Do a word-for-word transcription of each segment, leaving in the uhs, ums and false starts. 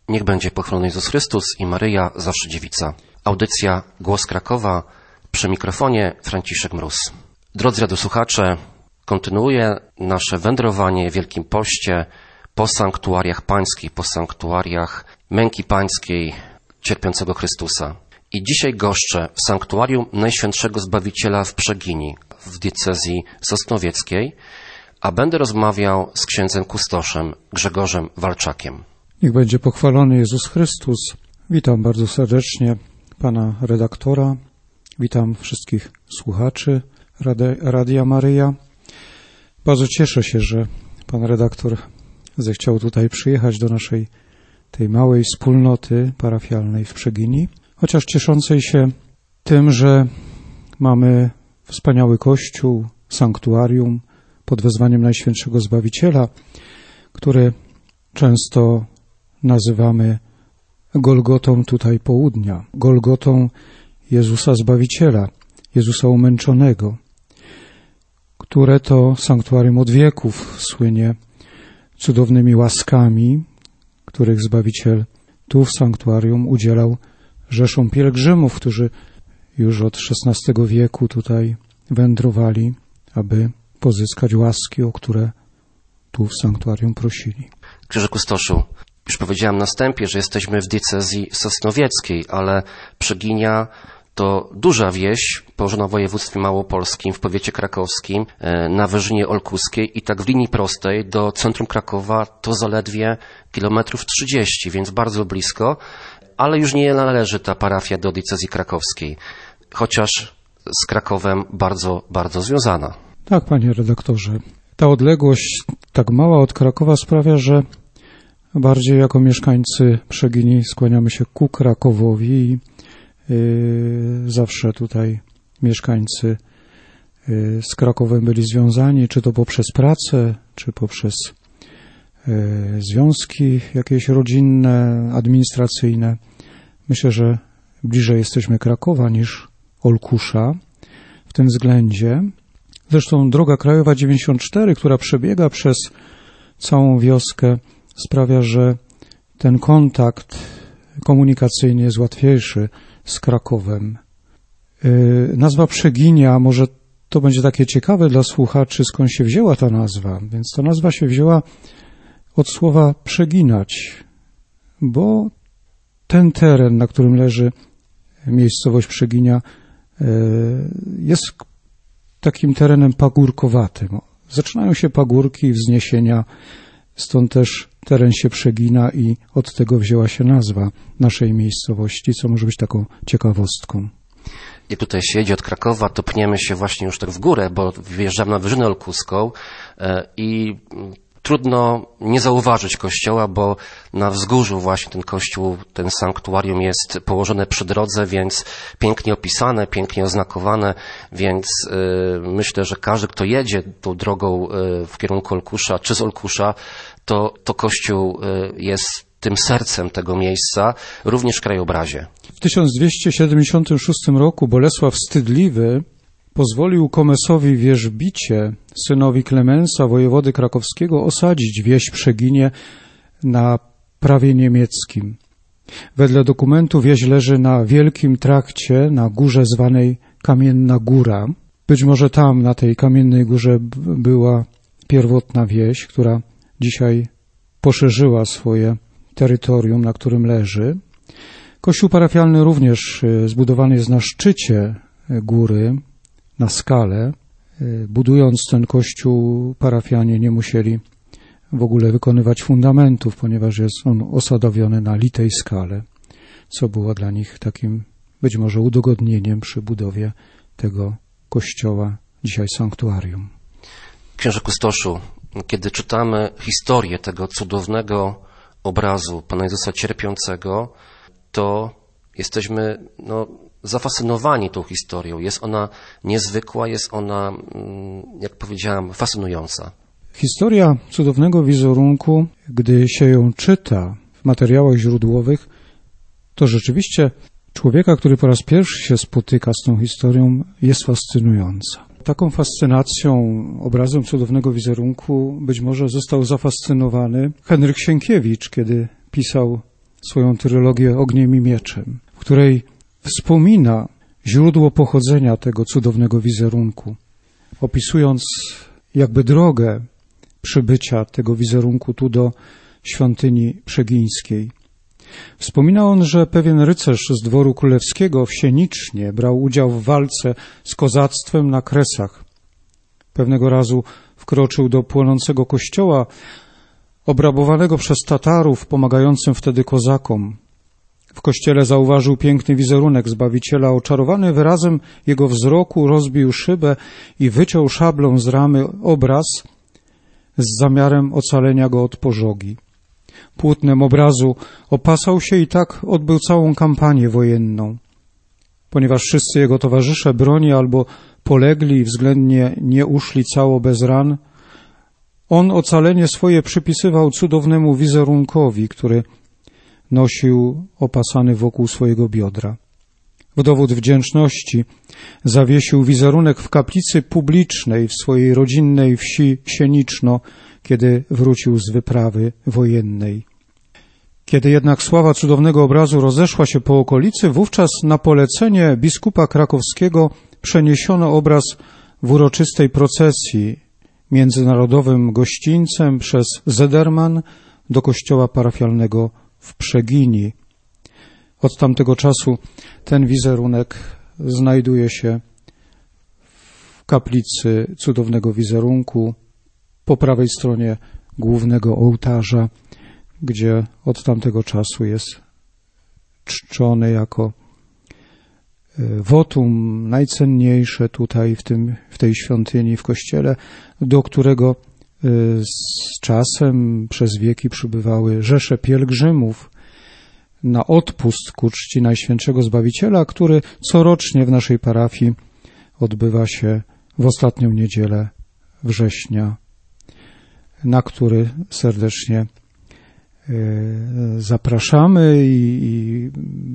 Niech będzie pochwalony Jezus Chrystus i Maryja, zawsze dziewica. Audycja Głos Krakowa, przy mikrofonie Franciszek Mróz. Drodzy radiosłuchacze, kontynuuję nasze wędrowanie w Wielkim Poście po sanktuariach pańskich, po sanktuariach męki pańskiej cierpiącego Chrystusa. I dzisiaj goszczę w sanktuarium Najświętszego Zbawiciela w Przegini, w diecezji sosnowieckiej, a będę rozmawiał z księdzem kustoszem Grzegorzem Walczakiem. Niech będzie pochwalony Jezus Chrystus. Witam bardzo serdecznie pana redaktora, witam wszystkich słuchaczy Radia Maryja. Bardzo cieszę się, że pan redaktor zechciał tutaj przyjechać do naszej tej małej wspólnoty parafialnej w Przegini, chociaż cieszącej się tym, że mamy wspaniały kościół, sanktuarium pod wezwaniem Najświętszego Zbawiciela, który często nazywamy Golgotą tutaj południa, Golgotą Jezusa Zbawiciela, Jezusa umęczonego, które to sanktuarium od wieków słynie cudownymi łaskami, których Zbawiciel tu w sanktuarium udzielał rzeszom pielgrzymów, którzy już od szesnastego wieku tutaj wędrowali, aby pozyskać łaski, o które tu w sanktuarium prosili. Księże kustoszu, już powiedziałem na wstępie, że jesteśmy w diecezji sosnowieckiej, ale Przeginia to duża wieś położona w województwie małopolskim, w powiecie krakowskim, na Wyżynie Olkuskiej i tak w linii prostej do centrum Krakowa to zaledwie kilometrów trzydzieści, więc bardzo blisko, ale już nie należy ta parafia do diecezji krakowskiej, chociaż z Krakowem bardzo, bardzo związana. Tak, panie redaktorze. Ta odległość tak mała od Krakowa sprawia, że bardziej jako mieszkańcy Przegini skłaniamy się ku Krakowowi i yy, zawsze tutaj mieszkańcy yy, z Krakowem byli związani, czy to poprzez pracę, czy poprzez yy, związki jakieś rodzinne, administracyjne. Myślę, że bliżej jesteśmy Krakowa niż Olkusza w tym względzie. Zresztą droga krajowa dziewięćdziesiąt cztery, która przebiega przez całą wioskę, sprawia, że ten kontakt komunikacyjny jest łatwiejszy z Krakowem. Yy, nazwa Przeginia, może to będzie takie ciekawe dla słuchaczy, skąd się wzięła ta nazwa. Więc ta nazwa się wzięła od słowa przeginać, bo ten teren, na którym leży miejscowość Przeginia, yy, jest takim terenem pagórkowatym. Zaczynają się pagórki i wzniesienia, stąd też teren się przegina i od tego wzięła się nazwa naszej miejscowości, co może być taką ciekawostką. Jak tutaj się jedzie od Krakowa, to pniemy się właśnie już tak w górę, bo wjeżdżamy na Wyżynę Olkuską i trudno nie zauważyć kościoła, bo na wzgórzu właśnie ten kościół, ten sanktuarium jest położone przy drodze, więc pięknie opisane, pięknie oznakowane, więc y, myślę, że każdy, kto jedzie tą drogą y, w kierunku Olkusza, czy z Olkusza, to, to kościół y, jest tym sercem tego miejsca, również w krajobrazie. W tysiąc dwieście siedemdziesiątym szóstym roku Bolesław Wstydliwy pozwolił Komesowi Wierzbicie, synowi Klemensa, wojewody krakowskiego, osadzić wieś Przeginie na prawie niemieckim. Wedle dokumentu wieś leży na wielkim trakcie, na górze zwanej Kamienna Góra. Być może tam, na tej Kamiennej Górze była pierwotna wieś, która dzisiaj poszerzyła swoje terytorium, na którym leży. Kościół parafialny również zbudowany jest na szczycie góry, na skale. Budując ten kościół, parafianie nie musieli w ogóle wykonywać fundamentów, ponieważ jest on osadowiony na litej skale, co było dla nich takim być może udogodnieniem przy budowie tego kościoła, dzisiaj sanktuarium. Księże kustoszu, kiedy czytamy historię tego cudownego obrazu Pana Jezusa cierpiącego, to jesteśmy no, zafascynowani tą historią. Jest ona niezwykła, jest ona, jak powiedziałem, fascynująca. Historia cudownego wizerunku, gdy się ją czyta w materiałach źródłowych, to rzeczywiście człowieka, który po raz pierwszy się spotyka z tą historią, jest fascynująca. Taką fascynacją obrazem cudownego wizerunku być może został zafascynowany Henryk Sienkiewicz, kiedy pisał swoją trylogię Ogniem i Mieczem, w której wspomina źródło pochodzenia tego cudownego wizerunku, opisując jakby drogę przybycia tego wizerunku tu do świątyni przegińskiej. Wspomina on, że pewien rycerz z dworu królewskiego w Sienicznie brał udział w walce z kozactwem na Kresach. Pewnego razu wkroczył do płonącego kościoła, obrabowanego przez Tatarów, pomagającym wtedy kozakom. W kościele zauważył piękny wizerunek Zbawiciela. Oczarowany wyrazem jego wzroku rozbił szybę i wyciął szablą z ramy obraz z zamiarem ocalenia go od pożogi. Płótnem obrazu opasał się i tak odbył całą kampanię wojenną. Ponieważ wszyscy jego towarzysze broni albo polegli i względnie nie uszli cało bez ran, on ocalenie swoje przypisywał cudownemu wizerunkowi, który nosił opasany wokół swojego biodra. W dowód wdzięczności zawiesił wizerunek w kaplicy publicznej w swojej rodzinnej wsi Sieniczno, kiedy wrócił z wyprawy wojennej. Kiedy jednak sława cudownego obrazu rozeszła się po okolicy, wówczas na polecenie biskupa krakowskiego przeniesiono obraz w uroczystej procesji międzynarodowym gościńcem przez Zederman do kościoła parafialnego w Przegini. Od tamtego czasu ten wizerunek znajduje się w kaplicy cudownego wizerunku po prawej stronie głównego ołtarza, gdzie od tamtego czasu jest czczony jako wotum najcenniejsze tutaj w, tym, w tej świątyni, w kościele, do którego z czasem przez wieki przybywały rzesze pielgrzymów na odpust ku czci Najświętszego Zbawiciela, który corocznie w naszej parafii odbywa się w ostatnią niedzielę września, na który serdecznie zapraszamy i, i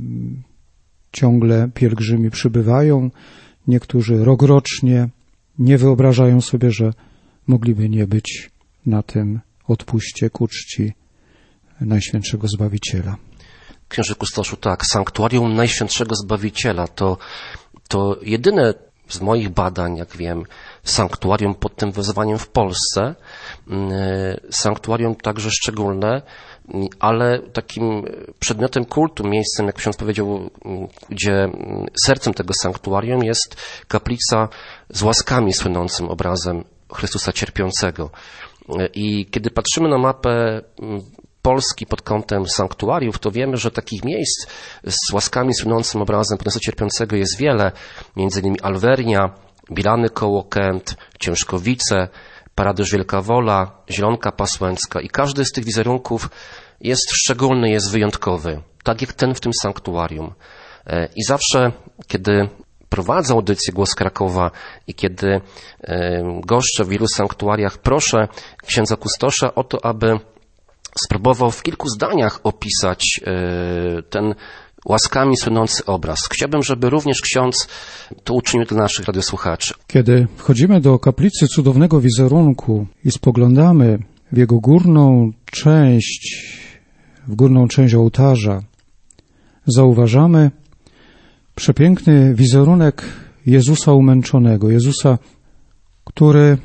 ciągle pielgrzymi przybywają. Niektórzy rokrocznie nie wyobrażają sobie, że mogliby nie być na tym odpuście ku czci Najświętszego Zbawiciela. Księże Kustoszu, tak, sanktuarium Najświętszego Zbawiciela to, to jedyne z moich badań, jak wiem, sanktuarium pod tym wezwaniem w Polsce, sanktuarium także szczególne, ale takim przedmiotem kultu, miejscem, jak ksiądz powiedział, gdzie sercem tego sanktuarium jest kaplica z łaskami słynącym obrazem Chrystusa Cierpiącego. I kiedy patrzymy na mapę Polski pod kątem sanktuariów, to wiemy, że takich miejsc z łaskami słynącym obrazem Chrystusa Cierpiącego jest wiele, między innymi Alwernia, Bilany koło Kęt, Ciężkowice, Paradyż Wielka Wola, Zielonka Pasłęcka i każdy z tych wizerunków jest szczególny, jest wyjątkowy, tak jak ten w tym sanktuarium. I zawsze, kiedy prowadzę audycję Głos Krakowa i kiedy goszczę w wielu sanktuariach, proszę księdza kustosza o to, aby spróbował w kilku zdaniach opisać ten łaskami słynący obraz. Chciałbym, żeby również ksiądz to uczynił dla naszych radiosłuchaczy. Kiedy wchodzimy do kaplicy cudownego wizerunku i spoglądamy w jego górną część, w górną część ołtarza, zauważamy przepiękny wizerunek Jezusa umęczonego, Jezusa, który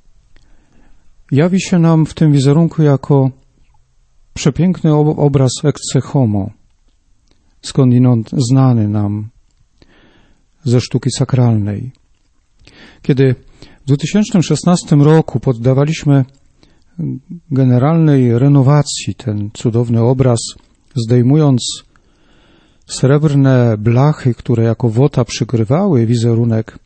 jawi się nam w tym wizerunku jako przepiękny obraz ecce homo, skądinąd znany nam ze sztuki sakralnej. Kiedy w dwa tysiące szesnastym roku poddawaliśmy generalnej renowacji ten cudowny obraz, zdejmując srebrne blachy, które jako wota przykrywały wizerunek,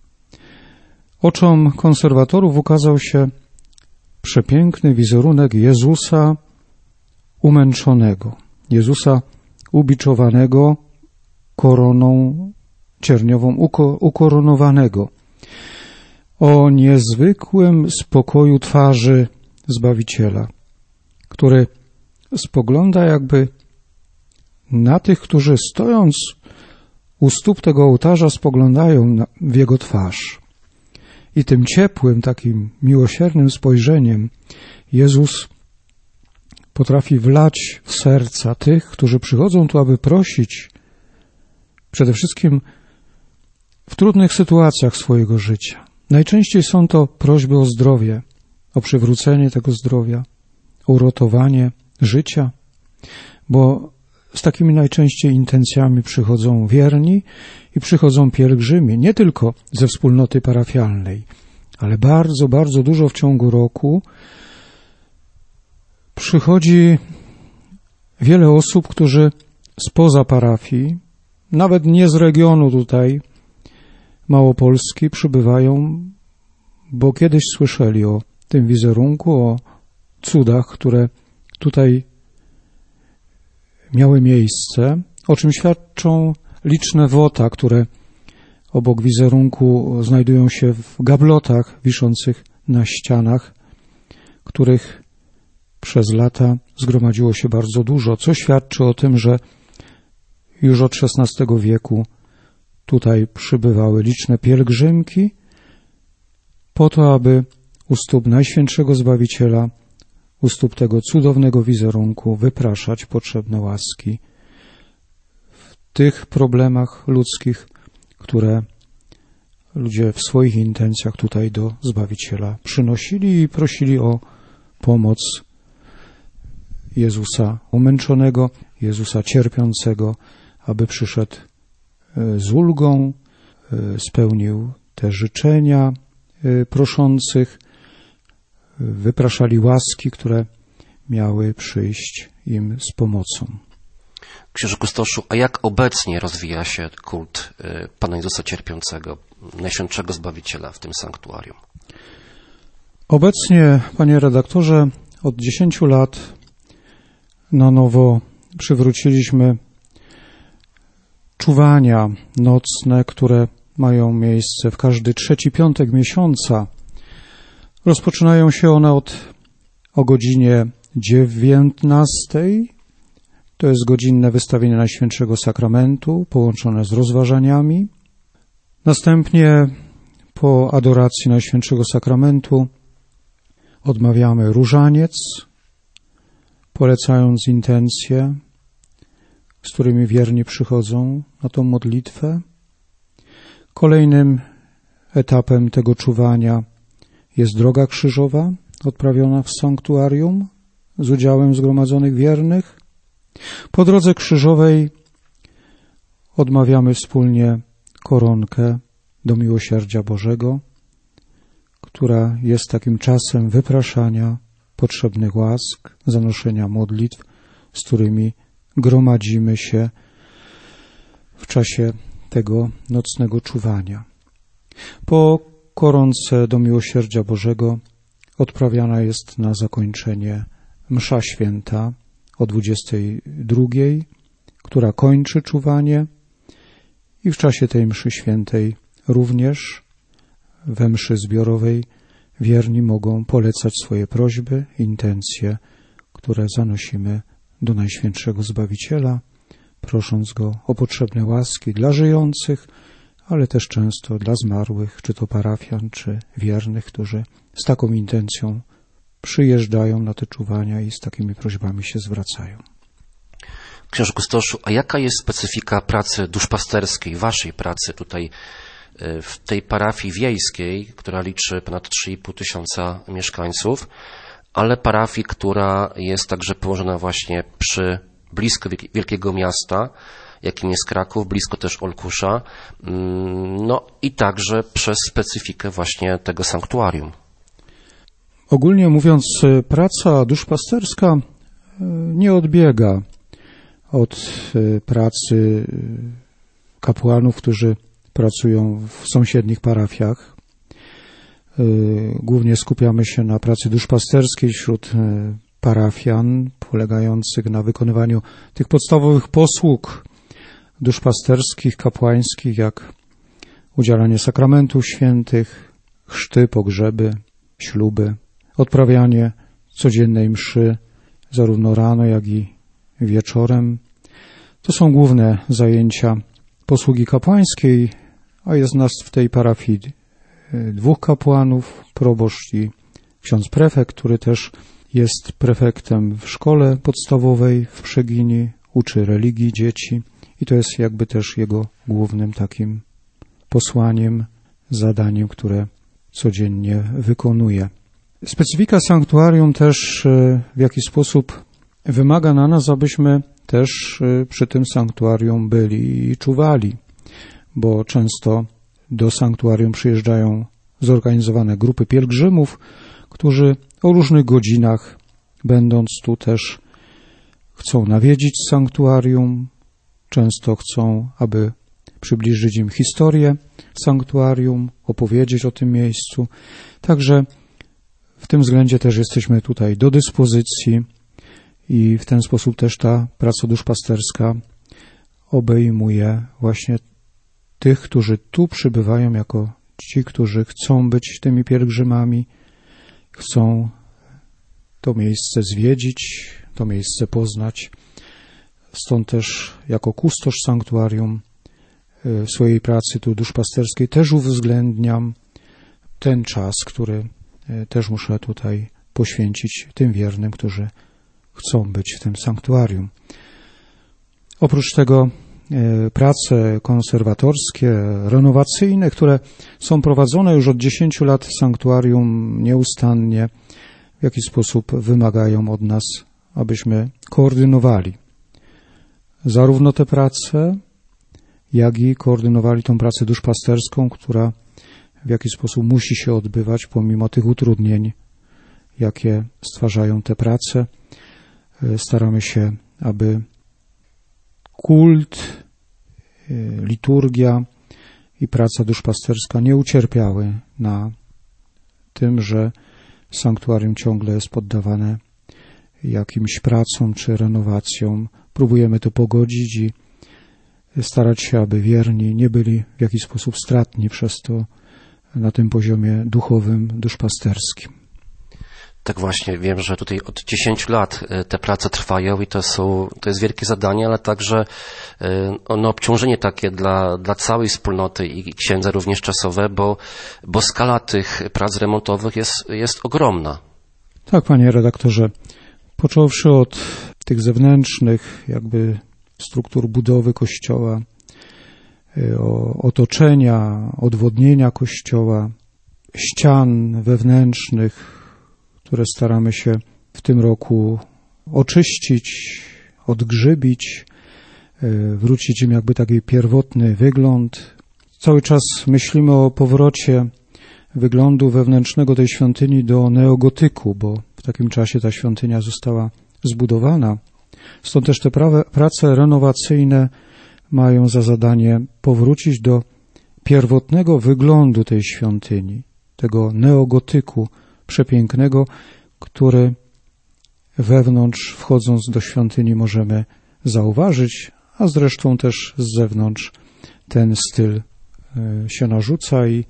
oczom konserwatorów ukazał się przepiękny wizerunek Jezusa umęczonego, Jezusa ubiczowanego koroną cierniową, uko, ukoronowanego, o niezwykłym spokoju twarzy Zbawiciela, który spogląda jakby na tych, którzy stojąc u stóp tego ołtarza spoglądają na, w Jego twarz. I tym ciepłym, takim miłosiernym spojrzeniem Jezus potrafi wlać w serca tych, którzy przychodzą tu, aby prosić, przede wszystkim w trudnych sytuacjach swojego życia. Najczęściej są to prośby o zdrowie, o przywrócenie tego zdrowia, o uratowanie życia, bo z takimi najczęściej intencjami przychodzą wierni i przychodzą pielgrzymi, nie tylko ze wspólnoty parafialnej, ale bardzo, bardzo dużo w ciągu roku przychodzi wiele osób, którzy spoza parafii, nawet nie z regionu tutaj Małopolski, przybywają, bo kiedyś słyszeli o tym wizerunku, o cudach, które tutaj miały miejsce, o czym świadczą liczne wota, które obok wizerunku znajdują się w gablotach wiszących na ścianach, których przez lata zgromadziło się bardzo dużo, co świadczy o tym, że już od szesnastego wieku tutaj przybywały liczne pielgrzymki po to, aby u stóp Najświętszego Zbawiciela, u stóp tego cudownego wizerunku wypraszać potrzebne łaski w tych problemach ludzkich, które ludzie w swoich intencjach tutaj do Zbawiciela przynosili i prosili o pomoc Jezusa umęczonego, Jezusa cierpiącego, aby przyszedł z ulgą, spełnił te życzenia proszących, wypraszali łaski, które miały przyjść im z pomocą. Księże kustoszu, a jak obecnie rozwija się kult Pana Jezusa Cierpiącego, Najświętszego Zbawiciela w tym sanktuarium? Obecnie, panie redaktorze, od dziesięciu lat na nowo przywróciliśmy czuwania nocne, które mają miejsce w każdy trzeci piątek miesiąca. Rozpoczynają się one od o godzinie dziewiętnastej. To jest godzinne wystawienie Najświętszego Sakramentu połączone z rozważaniami. Następnie po adoracji Najświętszego Sakramentu odmawiamy różaniec, polecając intencje, z którymi wierni przychodzą na tą modlitwę. Kolejnym etapem tego czuwania jest droga krzyżowa, odprawiona w sanktuarium z udziałem zgromadzonych wiernych. Po drodze krzyżowej odmawiamy wspólnie koronkę do miłosierdzia Bożego, która jest takim czasem wypraszania potrzebnych łask, zanoszenia modlitw, z którymi gromadzimy się w czasie tego nocnego czuwania. Po koronce do miłosierdzia Bożego odprawiana jest na zakończenie msza święta o dwudziestej drugiej, która kończy czuwanie, i w czasie tej mszy świętej również we mszy zbiorowej wierni mogą polecać swoje prośby, intencje, które zanosimy do Najświętszego Zbawiciela, prosząc Go o potrzebne łaski dla żyjących, ale też często dla zmarłych, czy to parafian, czy wiernych, którzy z taką intencją przyjeżdżają na te czuwania i z takimi prośbami się zwracają. Księże kustoszu, a jaka jest specyfika pracy duszpasterskiej, waszej pracy tutaj w tej parafii wiejskiej, która liczy ponad trzy i pół tysiąca mieszkańców, ale parafii, która jest także położona właśnie przy blisko wielkiego miasta, jakim jest Kraków, blisko też Olkusza, no i także przez specyfikę właśnie tego sanktuarium. Ogólnie mówiąc, praca duszpasterska nie odbiega od pracy kapłanów, którzy pracują w sąsiednich parafiach. Głównie skupiamy się na pracy duszpasterskiej wśród parafian, polegających na wykonywaniu tych podstawowych posług duszpasterskich, kapłańskich, jak udzielanie sakramentów świętych, chrzty, pogrzeby, śluby, odprawianie codziennej mszy, zarówno rano, jak i wieczorem. To są główne zajęcia posługi kapłańskiej, a jest nas w tej parafii dwóch kapłanów, proboszcz i ksiądz prefekt, który też jest prefektem w szkole podstawowej w Przegini, uczy religii dzieci i to jest jakby też jego głównym takim posłaniem, zadaniem, które codziennie wykonuje. Specyfika sanktuarium też w jakiś sposób wymaga na nas, abyśmy też przy tym sanktuarium byli i czuwali, bo często do sanktuarium przyjeżdżają zorganizowane grupy pielgrzymów, którzy o różnych godzinach, będąc tu też, chcą nawiedzić sanktuarium, często chcą, aby przybliżyć im historię sanktuarium, opowiedzieć o tym miejscu. Także w tym względzie też jesteśmy tutaj do dyspozycji i w ten sposób też ta praca duszpasterska obejmuje właśnie tych, którzy tu przybywają jako ci, którzy chcą być tymi pielgrzymami, chcą to miejsce zwiedzić, to miejsce poznać. Stąd też jako kustosz sanktuarium w swojej pracy tu duszpasterskiej też uwzględniam ten czas, który też muszę tutaj poświęcić tym wiernym, którzy chcą być w tym sanktuarium. Oprócz tego prace konserwatorskie, renowacyjne, które są prowadzone już od dziesięciu lat w sanktuarium nieustannie, w jakiś sposób wymagają od nas, abyśmy koordynowali zarówno te prace, jak i koordynowali tą pracę duszpasterską, która w jakiś sposób musi się odbywać pomimo tych utrudnień, jakie stwarzają te prace. Staramy się, aby kult, liturgia i praca duszpasterska nie ucierpiały na tym, że sanktuarium ciągle jest poddawane jakimś pracom czy renowacjom. Próbujemy to pogodzić i starać się, aby wierni nie byli w jakiś sposób stratni przez to na tym poziomie duchowym, duszpasterskim. Tak właśnie, wiem, że tutaj od dziesięciu lat te prace trwają i to są, to jest wielkie zadanie, ale także no, obciążenie takie dla, dla całej wspólnoty i księdza również czasowe, bo, bo skala tych prac remontowych jest, jest ogromna. Tak, panie redaktorze. Począwszy od tych zewnętrznych jakby struktur budowy kościoła, otoczenia, odwodnienia kościoła, ścian wewnętrznych, które staramy się w tym roku oczyścić, odgrzybić, wrócić im jakby taki pierwotny wygląd. Cały czas myślimy o powrocie wyglądu wewnętrznego tej świątyni do neogotyku, bo w takim czasie ta świątynia została zbudowana. Stąd też te prace renowacyjne mają za zadanie powrócić do pierwotnego wyglądu tej świątyni, tego neogotyku przepięknego, który wewnątrz, wchodząc do świątyni, możemy zauważyć, a zresztą też z zewnątrz ten styl się narzuca i,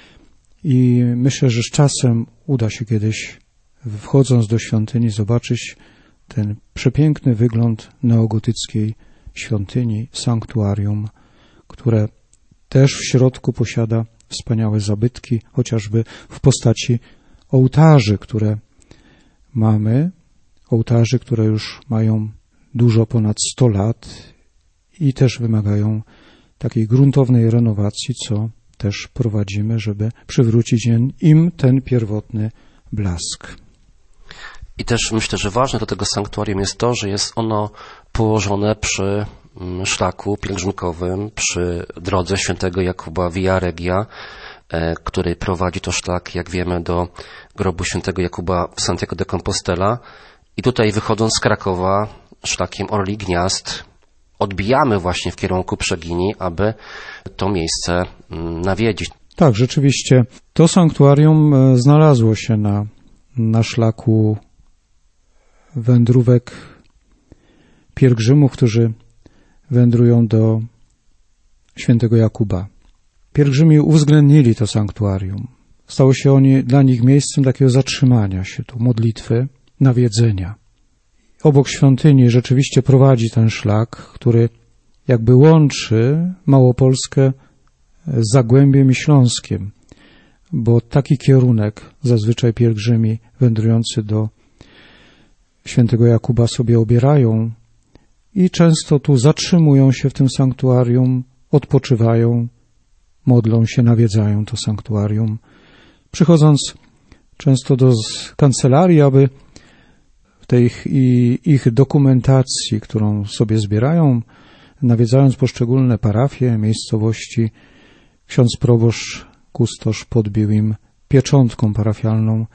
i myślę, że z czasem uda się kiedyś, wchodząc do świątyni, zobaczyć ten przepiękny wygląd neogotyckiej świątyni, sanktuarium, które też w środku posiada wspaniałe zabytki, chociażby w postaci ołtarzy, które mamy, ołtarzy, które już mają dużo ponad sto lat i też wymagają takiej gruntownej renowacji, co też prowadzimy, żeby przywrócić im ten pierwotny blask. I też myślę, że ważne do tego sanktuarium jest to, że jest ono położone przy szlaku pielgrzymkowym, przy drodze świętego Jakuba Via Regia, który prowadzi to szlak, jak wiemy, do grobu świętego Jakuba w Santiago de Compostela. I tutaj, wychodząc z Krakowa szlakiem Orli Gniazd, odbijamy właśnie w kierunku Przegini, aby to miejsce nawiedzić. Tak, rzeczywiście. To sanktuarium znalazło się na, na szlaku wędrówek pielgrzymów, którzy wędrują do świętego Jakuba. Pielgrzymi uwzględnili to sanktuarium. Stało się oni dla nich miejscem takiego zatrzymania się tu, modlitwy, nawiedzenia. Obok świątyni rzeczywiście prowadzi ten szlak, który jakby łączy Małopolskę z Zagłębiem i Śląskiem, bo taki kierunek zazwyczaj pielgrzymi wędrujący do świętego Jakuba sobie obierają i często tu zatrzymują się w tym sanktuarium, odpoczywają, modlą się, nawiedzają to sanktuarium, przychodząc często do kancelarii, aby w tej ich, ich dokumentacji, którą sobie zbierają, nawiedzając poszczególne parafie, miejscowości, ksiądz proboszcz, kustosz podbił im pieczątką parafialną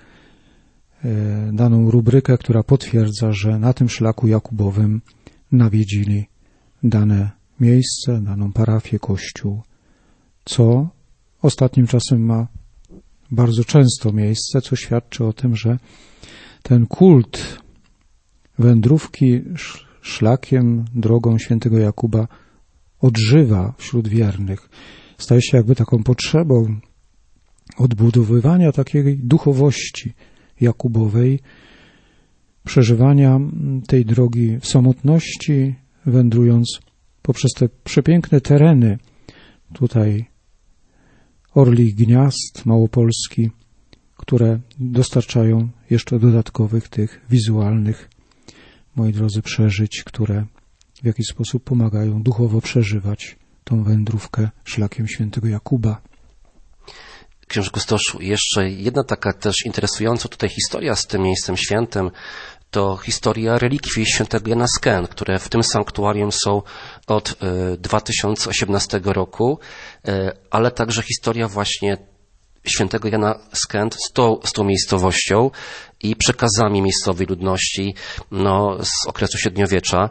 e, daną rubrykę, która potwierdza, że na tym szlaku jakubowym nawiedzili dane miejsce, daną parafię, kościół, co ostatnim czasem ma bardzo często miejsce, co świadczy o tym, że ten kult wędrówki szlakiem, drogą świętego Jakuba odżywa wśród wiernych. Staje się jakby taką potrzebą odbudowywania takiej duchowości jakubowej, przeżywania tej drogi w samotności, wędrując poprzez te przepiękne tereny tutaj Orlich Gniazd, Małopolski, które dostarczają jeszcze dodatkowych tych wizualnych, moi drodzy, przeżyć, które w jakiś sposób pomagają duchowo przeżywać tą wędrówkę szlakiem świętego Jakuba. Księże Kustoszu, jeszcze jedna taka też interesująca tutaj historia z tym miejscem świętym, to historia relikwii świętego Jana z Kent, które w tym sanktuarium są od dwa tysiące osiemnastego roku, ale także historia właśnie świętego Jana z Kent z tą, z tą miejscowością i przekazami miejscowej ludności no, z okresu średniowiecza,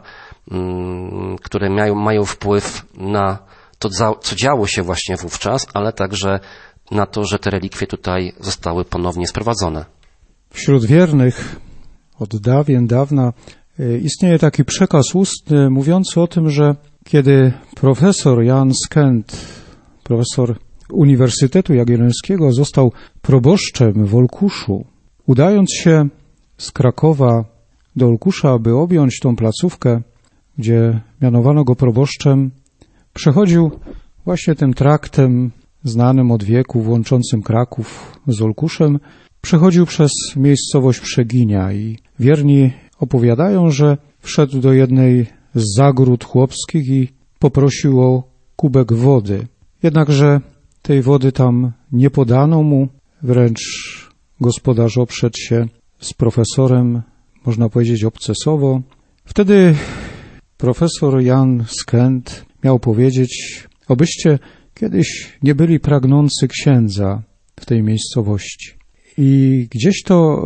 które mają, mają wpływ na to, co działo się właśnie wówczas, ale także na to, że te relikwie tutaj zostały ponownie sprowadzone. Wśród wiernych od dawien dawna istnieje taki przekaz ustny mówiący o tym, że kiedy profesor Jan z Kent, profesor Uniwersytetu Jagiellońskiego, został proboszczem w Olkuszu, udając się z Krakowa do Olkusza, aby objąć tą placówkę, gdzie mianowano go proboszczem, przechodził właśnie tym traktem znanym od wieków, łączącym Kraków z Olkuszem, przechodził przez miejscowość Przeginia i wierni opowiadają, że wszedł do jednej z zagród chłopskich i poprosił o kubek wody. Jednakże tej wody tam nie podano mu, wręcz gospodarz oprzedł się z profesorem, można powiedzieć obcesowo. Wtedy profesor Jan z Kent miał powiedzieć: obyście kiedyś nie byli pragnący księdza w tej miejscowości. I gdzieś to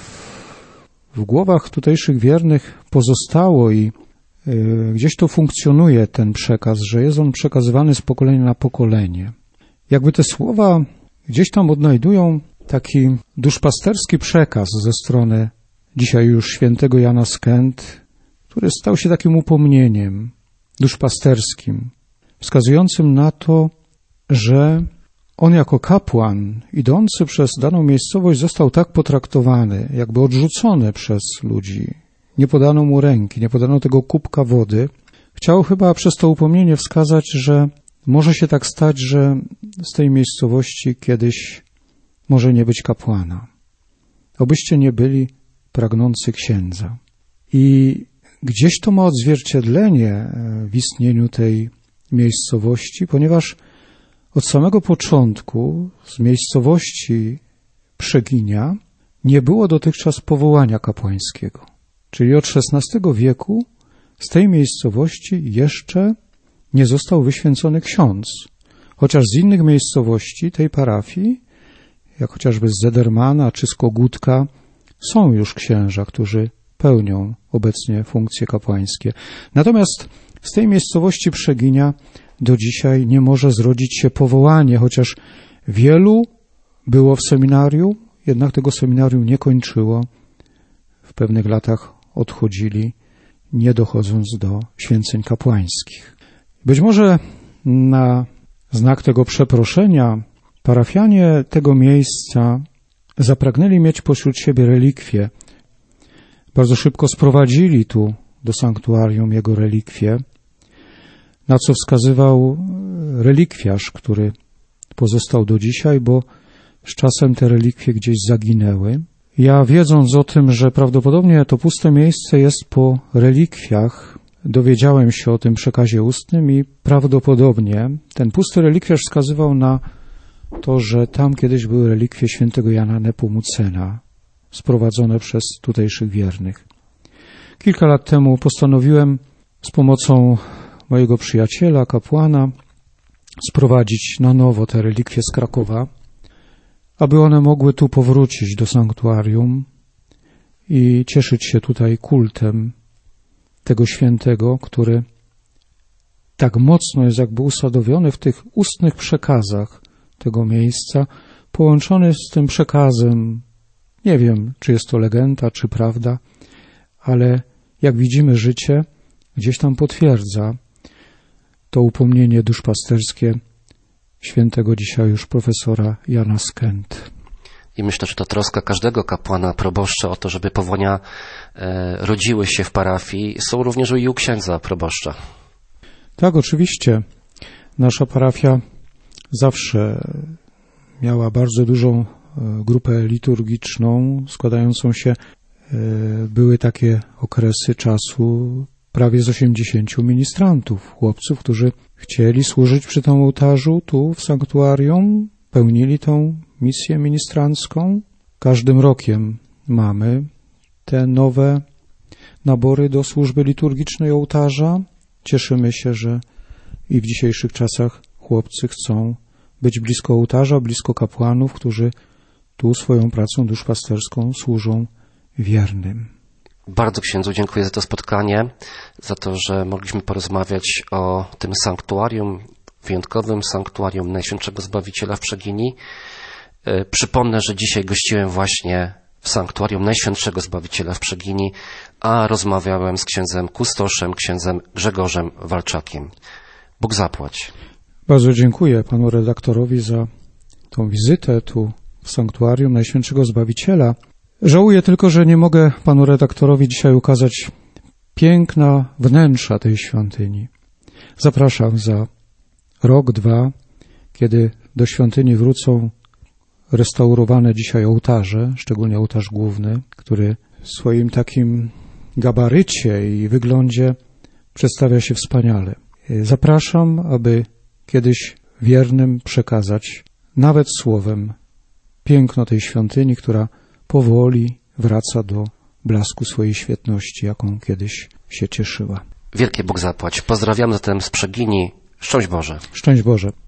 w głowach tutejszych wiernych pozostało i gdzieś to funkcjonuje ten przekaz, że jest on przekazywany z pokolenia na pokolenie. Jakby te słowa gdzieś tam odnajdują taki duszpasterski przekaz ze strony dzisiaj już świętego Jana z Kent, który stał się takim upomnieniem duszpasterskim, wskazującym na to, że on jako kapłan idący przez daną miejscowość został tak potraktowany, jakby odrzucony przez ludzi. Nie podano mu ręki, nie podano tego kubka wody. Chciał chyba przez to upomnienie wskazać, że może się tak stać, że z tej miejscowości kiedyś może nie być kapłana. Obyście nie byli pragnący księdza. I gdzieś to ma odzwierciedlenie w istnieniu tej miejscowości, ponieważ od samego początku z miejscowości Przeginia nie było dotychczas powołania kapłańskiego. Czyli od szesnastego wieku z tej miejscowości jeszcze nie został wyświęcony ksiądz. Chociaż z innych miejscowości tej parafii, jak chociażby z Zedermana czy z Kogutka, są już księża, którzy pełnią obecnie funkcje kapłańskie. Natomiast z tej miejscowości Przeginia do dzisiaj nie może zrodzić się powołanie, chociaż wielu było w seminarium, jednak tego seminarium nie kończyło. W pewnych latach odchodzili, nie dochodząc do święceń kapłańskich. Być może na znak tego przeproszenia parafianie tego miejsca zapragnęli mieć pośród siebie relikwie. Bardzo szybko sprowadzili tu do sanktuarium jego relikwie, na co wskazywał relikwiarz, który pozostał do dzisiaj, bo z czasem te relikwie gdzieś zaginęły Ja, wiedząc o tym, że prawdopodobnie to puste miejsce jest po relikwiach, dowiedziałem się o tym przekazie ustnym i prawdopodobnie ten pusty relikwiarz wskazywał na to, że tam kiedyś były relikwie świętego Jana Nepomucena, sprowadzone przez tutejszych wiernych. Kilka lat temu postanowiłem z pomocą mojego przyjaciela, kapłana, sprowadzić na nowo te relikwie z Krakowa, aby one mogły tu powrócić do sanktuarium i cieszyć się tutaj kultem tego świętego, który tak mocno jest jakby usadowiony w tych ustnych przekazach tego miejsca, połączony z tym przekazem, nie wiem, czy jest to legenda, czy prawda, ale jak widzimy, życie gdzieś tam potwierdza to upomnienie duszpasterskie świętego dzisiaj już profesora Jana z Kent. I myślę, że to troska każdego kapłana, proboszcza o to, żeby powołania e, rodziły się w parafii, są również i u księdza proboszcza. Tak, oczywiście. Nasza parafia zawsze miała bardzo dużą grupę liturgiczną, składającą się, były takie okresy czasu prawie z osiemdziesięciu ministrantów, chłopców, którzy chcieli służyć przy tym ołtarzu tu w sanktuarium, pełnili tą misję ministrancką. Każdym rokiem mamy te nowe nabory do służby liturgicznej ołtarza. Cieszymy się, że i w dzisiejszych czasach chłopcy chcą być blisko ołtarza, blisko kapłanów, którzy tu swoją pracą duszpasterską służą wiernym. Bardzo księdzu dziękuję za to spotkanie, za to, że mogliśmy porozmawiać o tym sanktuarium, wyjątkowym sanktuarium Najświętszego Zbawiciela w Przegini. Przypomnę, że dzisiaj gościłem właśnie w sanktuarium Najświętszego Zbawiciela w Przegini, a rozmawiałem z księdzem kustoszem, księdzem Grzegorzem Walczakiem. Bóg zapłać. Bardzo dziękuję panu redaktorowi za tą wizytę tu w sanktuarium Najświętszego Zbawiciela. Żałuję tylko, że nie mogę panu redaktorowi dzisiaj ukazać piękna wnętrza tej świątyni. Zapraszam za rok, dwa, kiedy do świątyni wrócą restaurowane dzisiaj ołtarze, szczególnie ołtarz główny, który w swoim takim gabarycie i wyglądzie przedstawia się wspaniale. Zapraszam, aby kiedyś wiernym przekazać nawet słowem piękno tej świątyni, która powoli wraca do blasku swojej świetności, jaką kiedyś się cieszyła. Wielkie Bóg zapłać. Pozdrawiam zatem z Przegini. Szczęść Boże. Szczęść Boże.